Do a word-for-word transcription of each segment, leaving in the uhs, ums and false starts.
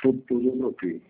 tudo, tudo eu troquei.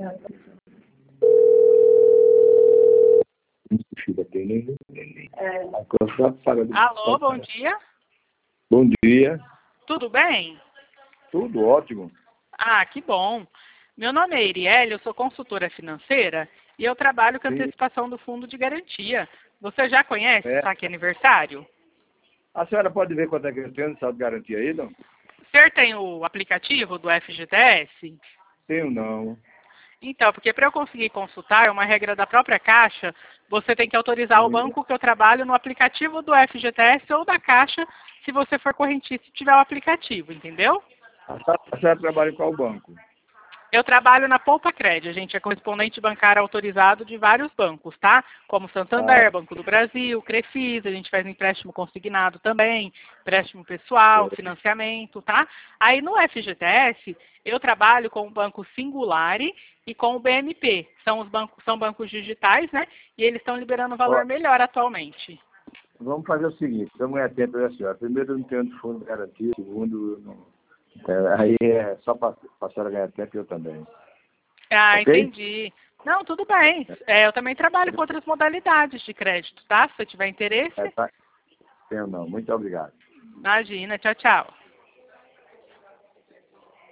Alô, bom dia. Bom dia. Tudo bem? Tudo ótimo. Ah, que bom. Meu nome é Iriele, eu sou consultora financeira e eu trabalho com a Sim. antecipação do fundo de garantia. Você já conhece É. o Saque Aniversário? A senhora pode ver quanto é que eu tenho, sabe garantia aí, não? O senhor tem o aplicativo do F G T S? Tenho não. Então, porque para eu conseguir consultar, é uma regra da própria Caixa, você tem que autorizar o Sim. banco que eu trabalho no aplicativo do F G T S ou da Caixa, se você for correntista e tiver o aplicativo, entendeu? A senhora, a senhora trabalha em qual banco? Eu trabalho na Poupa Cred, a gente é correspondente bancário autorizado de vários bancos, tá? Como Santander, Ah, Banco do Brasil, Crefisa, a gente faz empréstimo consignado também, empréstimo pessoal, financiamento, tá? Aí no F G T S, eu trabalho com o Banco Singulari e com o B M P. São os bancos, são bancos digitais, né? E eles estão liberando valor ó, melhor atualmente. vamos fazer o seguinte, vamos ganhar tempo da senhora. Primeiro, eu não tenho fundo de garantia. Segundo, eu não... É, aí é só para a senhora ganhar tempo e eu também. Ah, Ok? entendi. Não, tudo bem. É, eu também trabalho com outras modalidades de crédito, tá? Se você tiver interesse, É, tá. Tenho não. Muito obrigado. imagina. Tchau, tchau.